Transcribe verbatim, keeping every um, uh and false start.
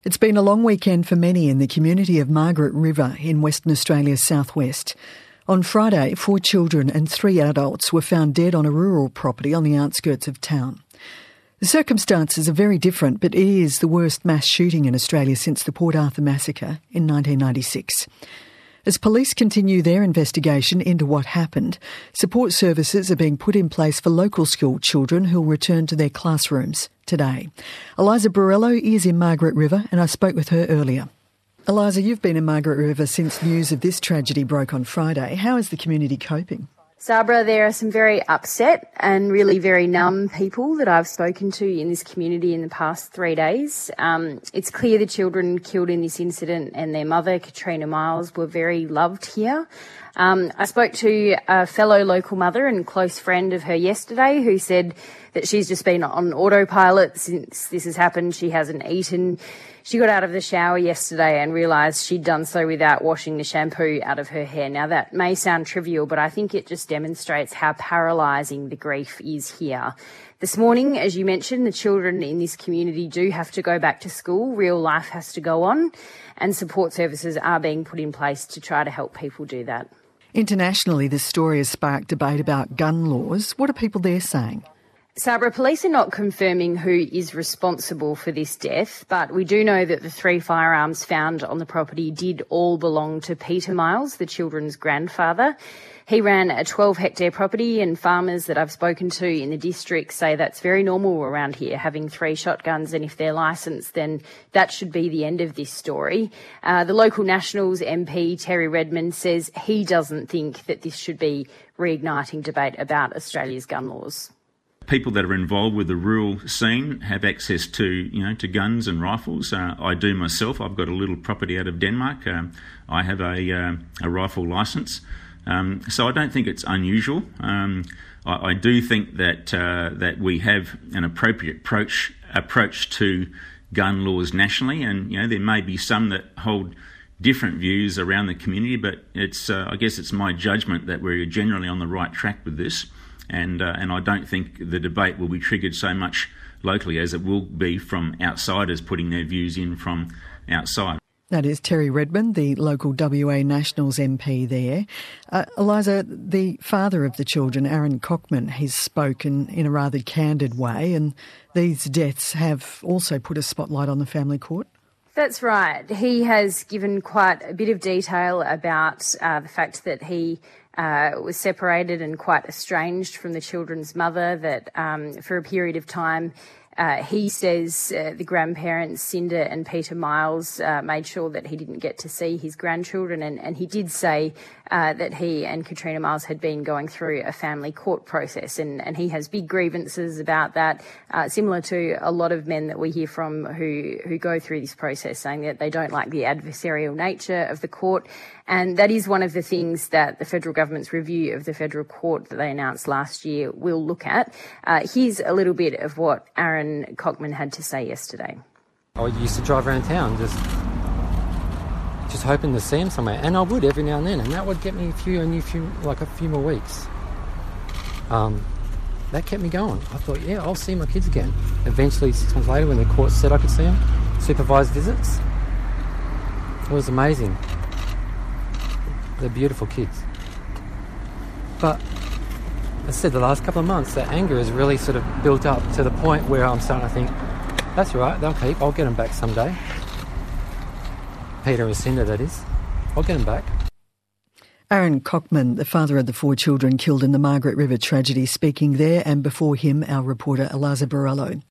It's been a long weekend for many in the community of Margaret River in Western Australia's southwest. On Friday, four children and three adults were found dead on a rural property on the outskirts of town. The circumstances are very different, but it is the worst mass shooting in Australia since the Port Arthur massacre in nineteen ninety-six. As police continue their investigation into what happened, support services are being put in place for local school children who will return to their classrooms today. Eliza Borrello is in Margaret River and I spoke with her earlier. Eliza, you've been in Margaret River since news of this tragedy broke on Friday. How is the community coping? Sabra, there are some very upset and really very numb people that I've spoken to in this community in the past three days. Um, it's clear the children killed in this incident and their mother, Katrina Miles, were very loved here. Um, I spoke to a fellow local mother and close friend of her yesterday who said that she's just been on autopilot since this has happened. She hasn't eaten. She got out of the shower yesterday and realised she'd done so without washing the shampoo out of her hair. Now, that may sound trivial, but I think it just demonstrates how paralysing the grief is here. This morning, as you mentioned, the children in this community do have to go back to school. Real life has to go on, and support services are being put in place to try to help people do that. Internationally, this story has sparked debate about gun laws. What are people there saying? Sabra, police are not confirming who is responsible for this death, but we do know that the three firearms found on the property did all belong to Peter Miles, the children's grandfather. He ran a twelve hectare property, and farmers that I've spoken to in the district say that's very normal around here, having three shotguns, and if they're licensed, then that should be the end of this story. Uh, the local Nationals M P, Terry Redmond, says he doesn't think that this should be reigniting debate about Australia's gun laws. People that are involved with the rural scene have access to, you know, to guns and rifles. Uh, I do myself. I've got a little property out of Denmark. Um, I have a, uh, a rifle licence. Um, so I don't think it's unusual. Um, I, I do think that uh, that we have an appropriate approach approach to gun laws nationally, and you know there may be some that hold different views around the community, but it's uh, I guess it's my judgment that we're generally on the right track with this. And uh, and I don't think the debate will be triggered so much locally as it will be from outsiders putting their views in from outside. That is Terry Redmond, the local W A Nationals M P there. Uh, Eliza, the father of the children, Aaron Cockman, has spoken in a rather candid way, and these deaths have also put a spotlight on the family court. That's right. He has given quite a bit of detail about uh, the fact that he uh, was separated and quite estranged from the children's mother, that um, for a period of time Uh, he says uh, the grandparents, Cinda and Peter Miles, uh, made sure that he didn't get to see his grandchildren, and, and he did say uh, that he and Katrina Miles had been going through a family court process, and, and he has big grievances about that, uh, similar to a lot of men that we hear from who, who go through this process, saying that they don't like the adversarial nature of the court. And that is one of the things that the federal government's review of the federal court that they announced last year will look at. Uh, here's a little bit of what Aaron Cockman had to say yesterday. I used to drive around town just just hoping to see him somewhere, and I would every now and then, and that would get me a few, a new few, like a few more weeks. Um, that kept me going. I thought, yeah, I'll see my kids again. Eventually, six months later, when the court said I could see them, supervised visits, it was amazing. They're beautiful kids. But as I said, the last couple of months, the anger has really sort of built up to the point where I'm starting to think, that's all right, they'll keep, I'll get them back someday. Peter and Cinda, that is. I'll get them back. Aaron Cockman, the father of the four children killed in the Margaret River tragedy, speaking there, and before him, our reporter Eliza Borrello.